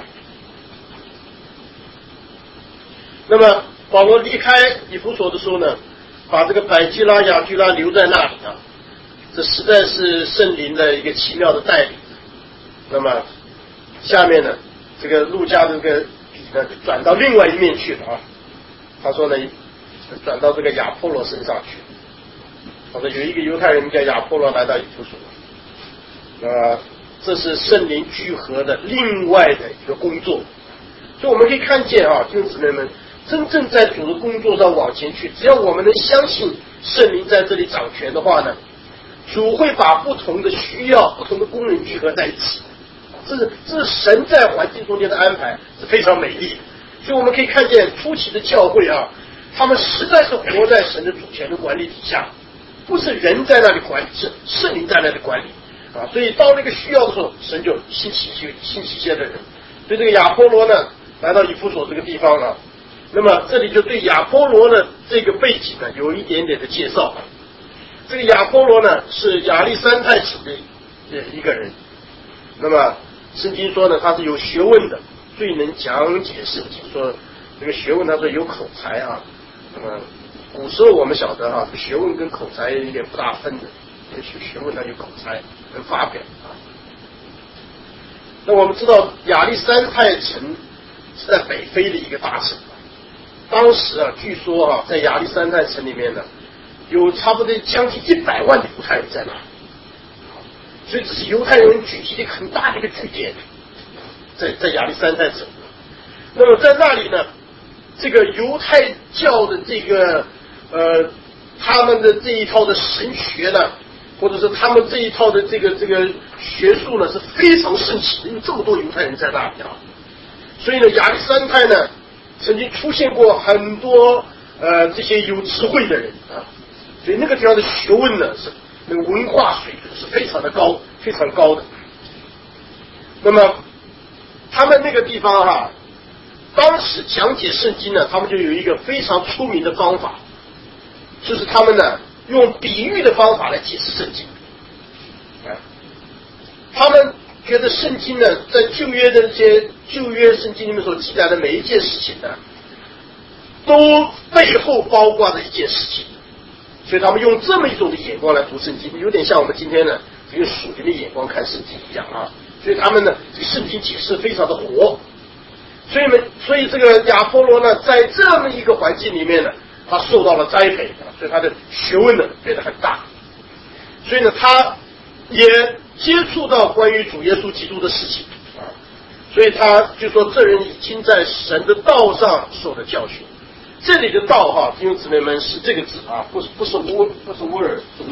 那么保罗离开以弗所的时候呢，把这个百基拉、雅居拉留在那里啊，这实在是圣灵的一个奇妙的带领。那么下面呢，这个路加的这个转到另外一面去了啊。他说呢，转到这个亚波罗身上去。他说有一个犹太人叫亚波罗来到以弗所，这是圣灵聚合的另外的一个工作。所以我们可以看见啊，弟兄姊妹们，真正在主的工作上往前去，只要我们能相信圣灵在这里掌权的话呢，主会把不同的需要、不同的工人聚合在一起。这是神在环境中间的安排，是非常美丽的。所以我们可以看见初期的教会啊，他们实在是活在神的主权的管理底下，不是人在那里管理，是圣灵在那里管理啊。所以到那个需要的时候，神就兴起一些的人。所以这个亚波罗呢，来到以弗所这个地方啊，那么这里就对亚波罗的这个背景呢有一点点的介绍。这个亚波罗呢是亚历山太省的一个人，那么圣经说呢，他是有学问的，最能讲解圣经。说这个学问，他说有口才啊。那么古时候我们晓得啊，学问跟口才有点不大分的，学问他有口才能发表啊。那我们知道亚历山太城是在北非的一个大城， 当时啊，据说啊，在亚历山大城里面呢，有差不多将近100万的犹太人在那，所以这是犹太人聚集的很大的一个据点，在亚历山大城。那么在那里呢，这个犹太教的这个他们的这一套的神学呢，或者是他们这一套的这个学术呢，是非常盛行的，因为这么多犹太人在那里啊。所以呢，亚历山大呢，曾经出现过很多这些有智慧的人啊，所以那个地方的学问呢，是那个文化水平是非常的高，非常高的。那么他们那个地方哈，当时讲解圣经呢，他们就有一个非常出名的方法，就是他们呢用比喻的方法来解释圣经。他们觉得圣经呢，在旧约的这些旧约圣经里面所记载的每一件事情呢，都背后包括着一件事情，所以他们用这么一种的眼光来读圣经，有点像我们今天呢用属灵的眼光看圣经一样啊。所以他们呢，这个圣经解释非常的活。所以这个亚波罗呢，在这么一个环境里面呢，他受到了栽培，所以他的学问呢变得很大。所以呢，他也接触到关于主耶稣基督的事情啊，所以他就说这人已经在神的道上受了教训。这里的道哈，弟兄姊妹们是这个字啊，不是 word， 是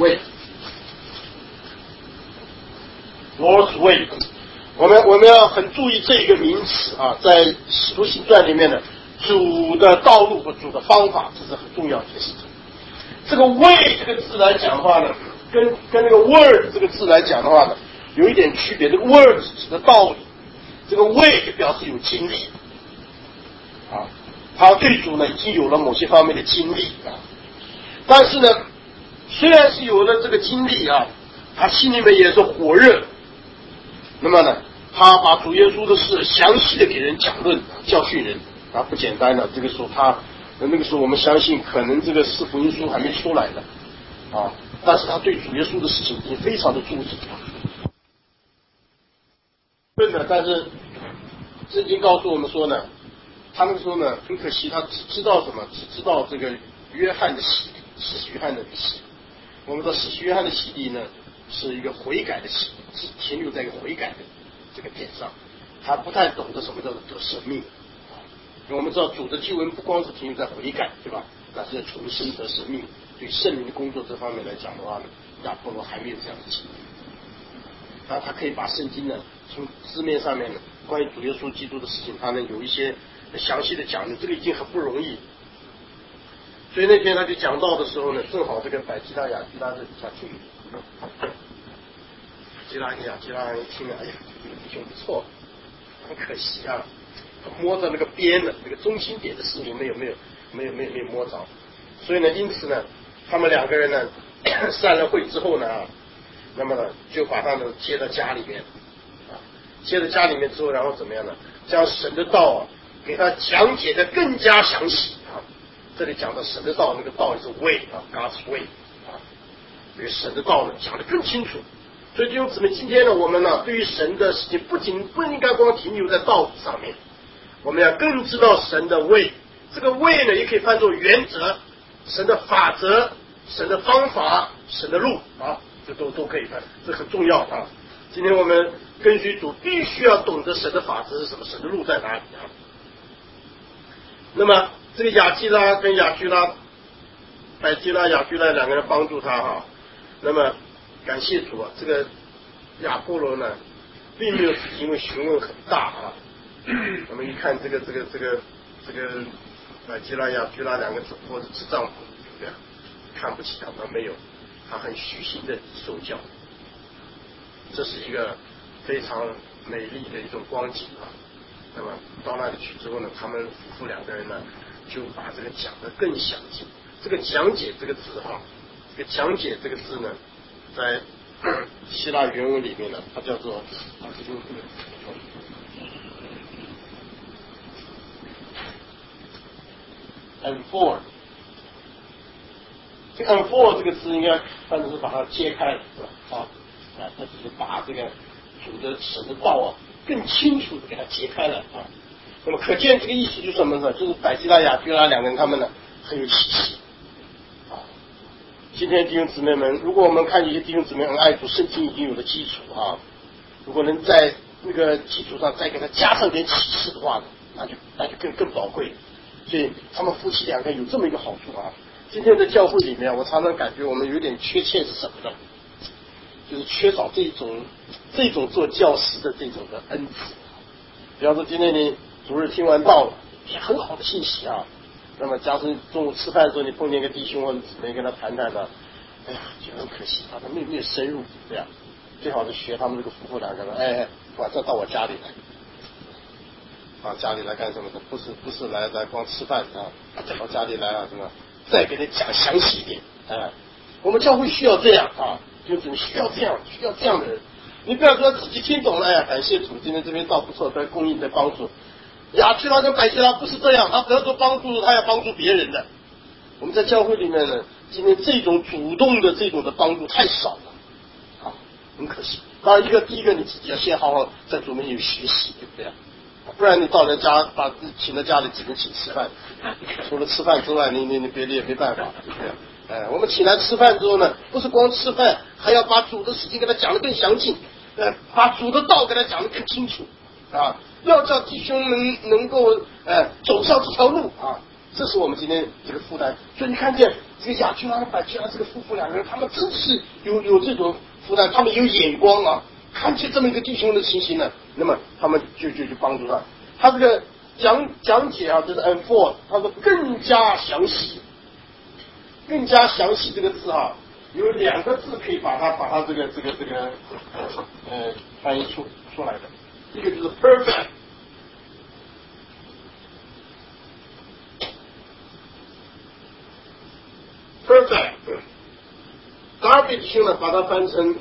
way。Lord's way， 我们要很注意这一个名词啊，在使徒行传里面呢，主的道路和主的方法，这是很重要的一件事情。这个 way 这个字来讲的话呢，跟那个 word 这个字来讲的话呢，有一点区别。这个 word 是指的道理，这个 way 就表示有经历啊，他对主呢已经有了某些方面的经历啊，但是呢，虽然是有了这个经历啊，他心里面也是火热。那么呢，他把主耶稣的事详细的给人讲论，教训人啊，不简单的。这个时候那个时候我们相信，可能这个四福音书还没出来的啊，但是他对主耶稣的事情已经非常的注意了。但是圣经告诉我们说呢，他那个时候呢，很可惜，他只知道什么？只知道这个约翰的洗礼，施洗约翰的洗礼。我们说施洗约翰的洗礼呢，是一个悔改的洗礼，是停留在一个悔改的这个点上，他不太懂得什么叫做得生命。因为我们知道主的救恩不光是停留在悔改，对吧？那是重生得生命。对圣灵的工作这方面来讲的话呢，亚波罗还没有这样的经历。然后他可以把圣经呢，从字面上面呢，关于主耶稣基督的事情，他呢有一些详细的讲论，这个已经很不容易。所以那天他就讲到的时候呢，正好这个百基拉雅基拉这下去，雅基拉一听，哎呀，这个弟兄不错，很可惜啊，摸着那个边的那个中心点的事情没有摸着，所以呢，因此呢，他们两个人呢散了会之后呢，那么呢就把他们接到家里面，啊，接到家里面之后，然后怎么样呢？将神的道给他讲解的更加详细啊。这里讲的神的道，那个道是 way 啊 ，God's way 啊，这个神的道呢讲得更清楚。所以弟兄姊妹，今天呢，我们呢对于神的事情，不应该光停留在道理上面，我们要更知道神的 way。这个 way 呢，也可以翻作原则、神的法则、神的方法、神的路啊，这都可以翻，这很重要啊。今天我们跟随主，必须要懂得神的法则是什么，神的路在哪里啊。那么这个雅基拉跟雅居拉，百基拉、雅居拉两个人帮助他哈。那么感谢主啊，这个亚波罗呢，并没有因为学问很大啊。我们一看这个百基拉、雅居拉两个主播是智障，对吧？看不起他，他没有，他很虚心的受教。这是一个非常美丽的一种光景啊。那么到那里去之后呢，他们夫妇两个人呢，就把这个讲得更详细。这个讲解这个字哈，这个讲解这个字呢，在希腊原文里面呢，它叫做unfold。这个 unfold 这个字应该翻译是把它揭开了，是吧？它只是把这个主的神的道啊，更清楚的给它揭开了啊。 那么可见这个意思就是什么呢？就是百基拉、雅居拉两个人他们呢很有气息啊。今天弟兄姊妹们，如果我们看一些弟兄姊妹很爱主，圣经已经有了基础啊，如果能在那个基础上再给他加上点启示的话呢，那就更宝贵。所以他们夫妻两个有这么一个好处啊。今天在教会里面，我常常感觉我们有点缺欠是什么呢？就是缺少这种做教师的这种的恩赐。比方说今天你主日听完道了，很好的信息啊。那么假使中午吃饭的时候你碰见一个弟兄或者姊妹跟他谈谈呢，哎呀，就很可惜，他们没有深入这样。最好是学他们这个夫妇两个人，哎，晚上到我家里来，啊，家里来干什么的？不是来光吃饭啊，到家里来啊什么？再给你讲详细一点，哎，我们教会需要这样啊，就是需要这样的人。你不要说自己听懂了，哎呀，感谢主，今天这边道不错，在供应在帮助。雅居拉跟百基拉不是这样，他得着帮助，他要帮助别人的。我们在教会里面呢，今天这种主动的这种的帮助太少了，啊，很可惜。当然，第一个你自己要先好好在主面前学习，对不对？不然你到人家把请到家里只能请吃饭，除了吃饭之外，你别的也没办法，对不对？哎，我们请来吃饭之后呢，不是光吃饭，还要把主的事情给他讲得更详尽，把主的道给他讲得更清楚啊，要叫弟兄们能够走上这条路啊，这是我们今天这个负担。所以你看见这个雅居拉和百基拉这个夫妇两个人，他们真是有这种负担，他们有眼光啊，看见这么一个弟兄的情形呢，那么他们就帮助他。他这个讲解啊，就是 unfold， 他说更加详细。更加详细这个字啊，有两个字可以把它这个翻译出来的，一个就是 perfect， 达比听了把它翻成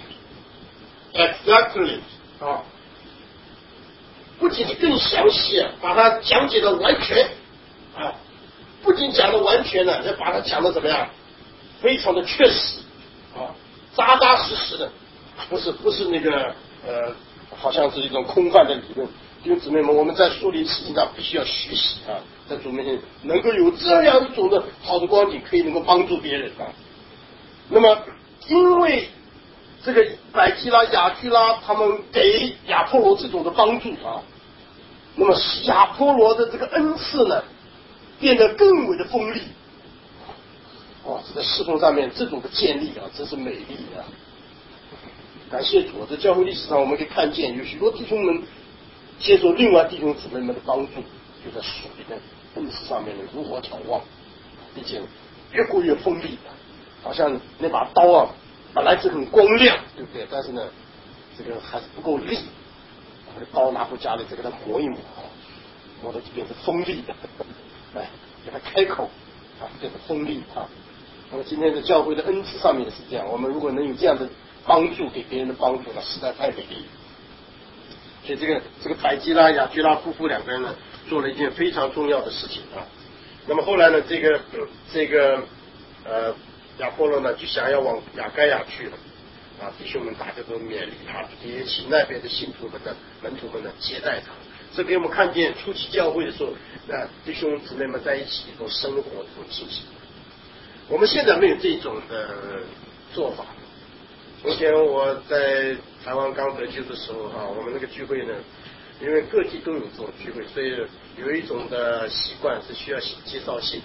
exactly 啊，不仅是更详细啊，把它讲解的完全啊，不仅讲的完全呢，要把它讲的怎么样？非常的确实啊，扎扎实实的，不是那个好像是一种空泛的理论。弟兄姊妹们，我们在树立事情上必须要学习啊，在主面前能够有这样一种的好的光景，可以能够帮助别人啊。那么，因为这个百基拉、雅居拉他们给亚波罗这种的帮助啊，那么使亚波罗的这个恩赐呢，变得更为的锋利。哇，这在侍奉上面这种的建立啊，真是美丽啊！感谢主，在教会历史上我们可以看见，有许多弟兄们接受另外弟兄姊妹们的帮助，就在属灵的恩赐上面如火挑旺，并且越过越锋利，好像那把刀啊，本来是很光亮，对不对？但是呢，这个还是不够利，把这刀拿回家里再给它磨一磨，磨的就变成锋利的，哎，给它开口啊，变成锋利啊。那么今天的教会的恩赐上面也是这样，我们如果能有这样的帮助，给别人的帮助，那实在太美丽。所以这个百基拉、雅居拉夫妇两个人呢，做了一件非常重要的事情啊。那么后来呢，这个亚波罗呢就想要往亚该亚去了啊，弟兄们大家都勉励他，也请那边的信徒们的门徒们呢接待他。这给我们看见初期教会的时候，弟兄姊妹们在一起一种生活的这种情形。我们现在没有这种的做法。从前我在台湾刚得救的时候啊，我们那个聚会呢，因为各地都有这种聚会，所以有一种的习惯是需要写介绍信。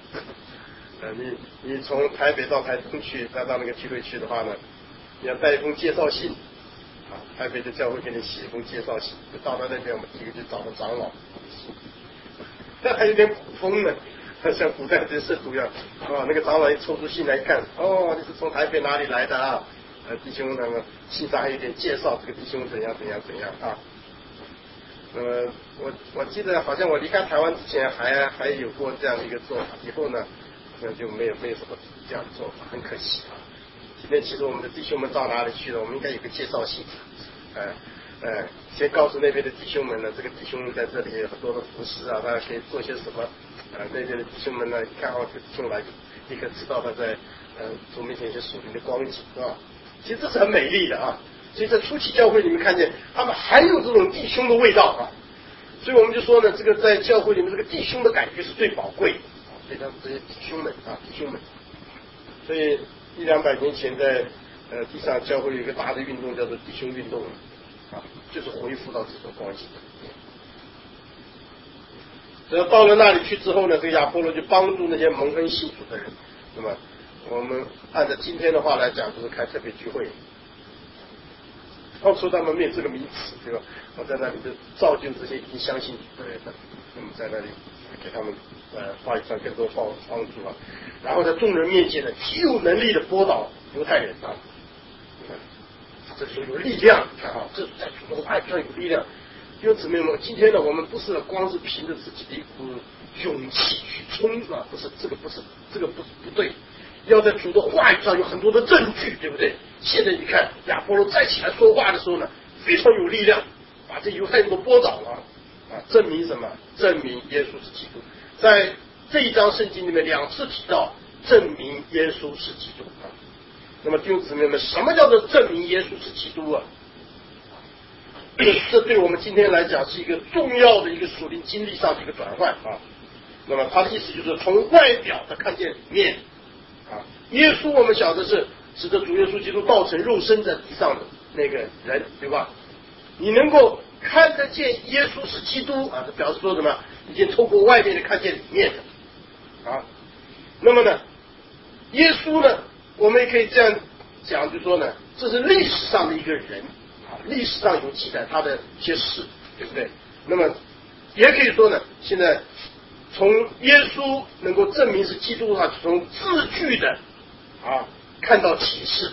你从台北到台中去，再到那个聚会去的话呢，你要带一封介绍信啊，台北的教会给你写一封介绍信，就到了那边我们第一个就找到长老，这还有点古风呢。像古代的圣徒一样，啊，那个长老一抽出信来看，哦，你是从台北哪里来的啊？弟兄那么信上还有点介绍，这个弟兄怎样啊？那么我记得好像我离开台湾之前还有过这样的一个做法，以后呢，好像就没有什么这样的做法，很可惜啊。今天其实我们的弟兄们到哪里去了？我们应该有个介绍信，先告诉那边的弟兄们呢，这个弟兄在这里有很多的服饰啊，他可以做些什么。那边的弟兄们呢，一看这个弟兄来，立刻知道他在主面前一些属灵的光景，是吧？其实这是很美丽的啊。所以在初期教会里面看见，他们还有这种弟兄的味道啊。 所以我们就说呢，这个在教会里面这个弟兄的感觉是最宝贵的，所以他们这些弟兄们。所以100-200年前在地上教会有一个大的运动叫做弟兄运动就是恢复到这种关系。只要到了那里去之后呢，这个亚波罗就帮助那些蒙恩信主的人。那么我们按照今天的话来讲，就是开特别聚会。当初他们没有这个名词，对吧？我在那里就造就这些已经相信主的人了。那么在那里给他们话语上更多帮助然后在众人面前呢，极有能力的拨导犹太人这时候有力量这在主的话语上有力量。弟兄姊妹们，今天呢，我们不是光是凭着自己的一股勇气去冲不是这个不对。要在主的话语上有很多的证据，对不对？现在你看亚波罗再起来说话的时候呢，非常有力量，把这犹太人都拨倒了证明什么？证明耶稣是基督。在这一章圣经里面2次提到证明耶稣是基督那么弟兄姊妹们，什么叫做证明耶稣是基督这对我们今天来讲是一个重要的一个属灵经历上的一个转换那么他的意思就是从外表的看见里面耶稣我们晓得是指着主耶稣基督道成肉身在地上的那个人，对吧？你能够看得见耶稣是基督这表示说什么？已经透过外面的看见里面的那么呢，耶稣呢，我们也可以这样讲，就说呢，这是历史上的一个人历史上有记载他的一些事，对不对？那么也可以说呢，现在从耶稣能够证明是基督从字句的看到启示。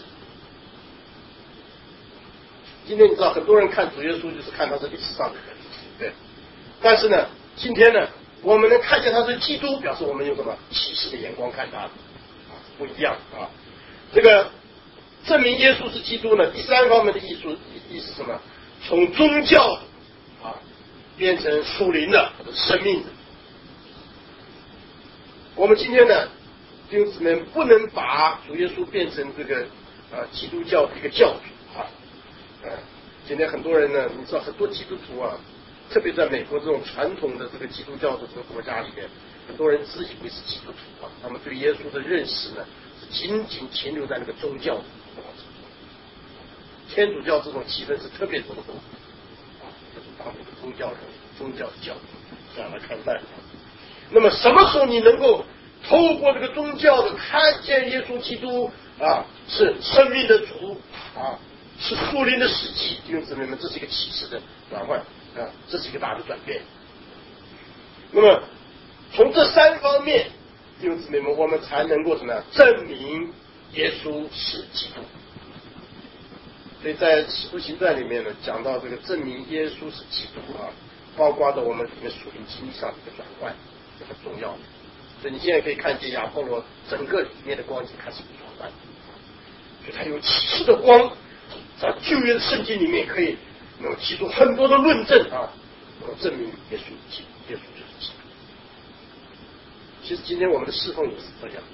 今天你知道很多人看主耶稣就是看他是历史上的人，对。但是呢，今天呢，我们能看见他是基督，表示我们用什么启示的眼光看他不一样这个证明耶稣是基督呢，第3方面的意思什么？从宗教变成属灵的或者生命的。我们今天呢，弟兄姊妹不能把主耶稣变成这个基督教的一个教主今天很多人呢，你知道很多基督徒特别在美国这种传统的这个基督教的这个国家里面，很多人自以为是基督徒他们对耶稣的认识呢是仅仅停留在那个宗教的天主教这种气氛是特别浓厚就是当那个宗教教这样来看待。那么什么时候你能够透过这个宗教的看见耶稣基督是生命的主是属灵的实际，弟兄姊妹们，这是一个启示的转换这是一个大的转变。那么从这3方面，弟兄姊妹们，我们才能够什么证明耶稣是基督。所以在使徒行传里面呢，讲到这个证明耶稣是基督包括的我们里面属灵经历上的一个转换，这很重要。所以你现在可以看见亚波罗整个里面的光景开始转换，所以他有启示的光，在旧约的圣经里面可以能提出很多的论证能证明耶稣就是基督。其实今天我们的侍奉也是这样，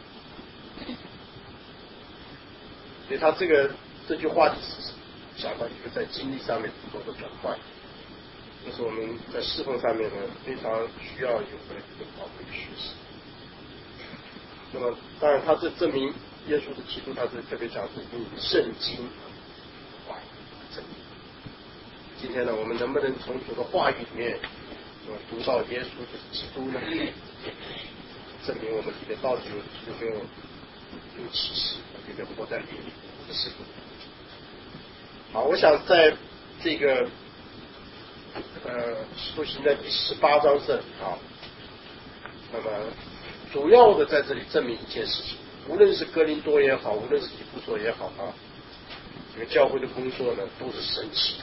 所以他这句话就是想到一个在经历上面做的转换，这是我们在侍奉上面呢非常需要有的一个宝贵的学习。那么当然他这证明耶稣是基督，他是特别讲是用圣经证明。今天呢，我们能不能从主的话语里面读到耶稣就是基督呢？证明我们里面到底有启示，有没有活在里面的事情。好，我想在这个使徒行传第18章这里那么主要的在这里证明一件事情，无论是哥林多也好，无论是以弗所也好这个教会的工作呢都是神奇的。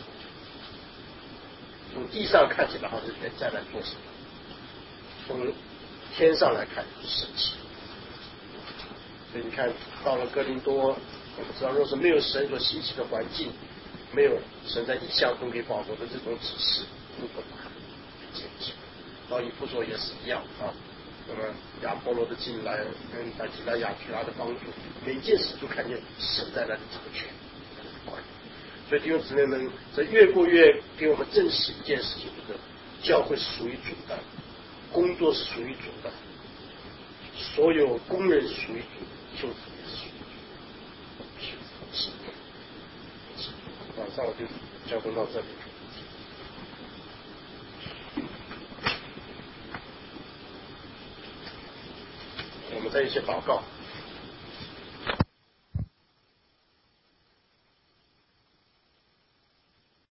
从地上看起来好像人在那做什么，从天上来看是神奇。所以你看到了哥林多，我们知道若是没有神所兴起的环境，没有神在异象中给保罗的这种指示，根本不可能前进。到以弗所也是一样那么亚波罗的进来跟亚基拉、亚居拉的帮助，每件事都看见神在那里掌权。所以弟兄姊妹们，这越过越给我们证实一件事情，就是教会是属于主的，工作是属于主的，所有工人属于主，就职也是属于主。是。晚上我就交通到这里。我们再一起祷告。